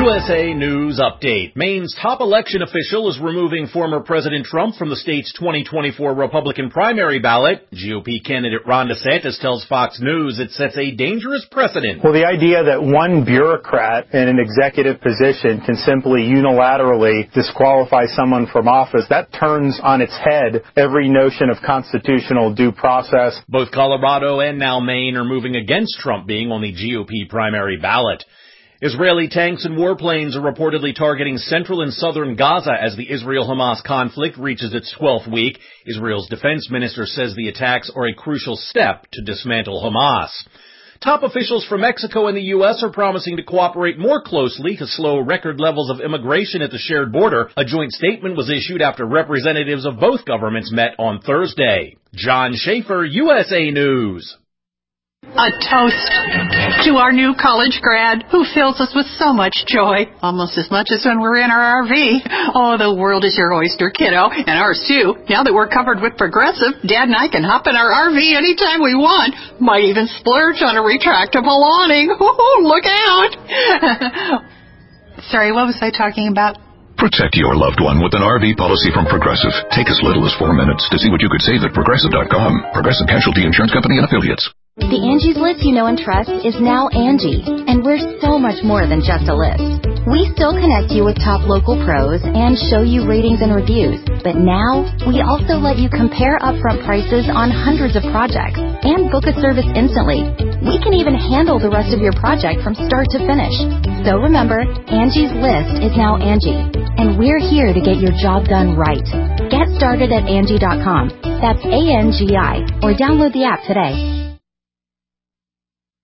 USA News Update. Maine's top election official is removing former President Trump from the state's 2024 Republican primary ballot. GOP candidate Ron DeSantis tells Fox News it sets a dangerous precedent. Well, the idea that one bureaucrat in an executive position can simply unilaterally disqualify someone from office, that turns on its head every notion of constitutional due process. Both Colorado and now Maine are moving against Trump being on the GOP primary ballot. Israeli tanks and warplanes are reportedly targeting central and southern Gaza as the Israel-Hamas conflict reaches its 12th week. Israel's defense minister says the attacks are a crucial step to dismantle Hamas. Top officials from Mexico and the U.S. are promising to cooperate more closely to slow record levels of immigration at the shared border. A joint statement was issued after representatives of both governments met on Thursday. John Schaefer, USA News. A toast to our new college grad who fills us with so much joy, almost as much as when we're in our RV. Oh, the world is your oyster, kiddo, and ours too. Now that we're covered with Progressive, Dad and I can hop in our RV anytime we want. Might even splurge on a retractable awning. Ooh, look out! Sorry, what was I talking about? Protect your loved one with an RV policy from Progressive. Take as little as 4 minutes to see what you could save at Progressive.com. Progressive Casualty Insurance Company and Affiliates. The Angie's List you know and trust is now Angie, and we're so much more than just a list. We still connect you with top local pros and show you ratings and reviews, but now we also let you compare upfront prices on hundreds of projects and book a service instantly. We can even handle the rest of your project from start to finish. So remember, Angie's List is now Angie, and we're here to get your job done right. Get started at Angie.com. That's ANGI, or download the app today.